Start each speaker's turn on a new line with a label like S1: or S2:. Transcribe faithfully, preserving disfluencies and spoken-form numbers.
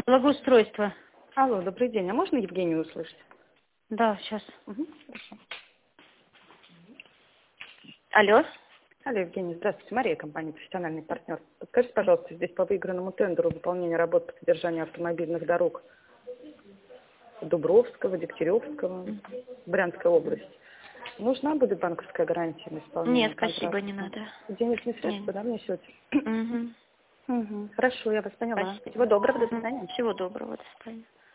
S1: Благоустройство.
S2: Алло, добрый день. А можно Евгению услышать?
S1: Да, сейчас.
S2: Угу, хорошо.
S1: Алло.
S2: Алло, Евгений, здравствуйте. Мария, компания «Профессиональный партнер». Подскажите, пожалуйста, здесь по выигранному тендеру выполнение работ по содержанию автомобильных дорог Дубровского, Дегтяревского, Брянской области. Нужна будет банковская гарантия на исполнение
S1: Нет,
S2: контракта?
S1: спасибо, не надо.
S2: Денежные средства,
S1: Нет.
S2: да, внесете?
S1: Угу.
S2: Угу. Хорошо, я вас поняла.
S1: Спасибо.
S2: Всего доброго, до свидания.
S1: Всего доброго, до свидания.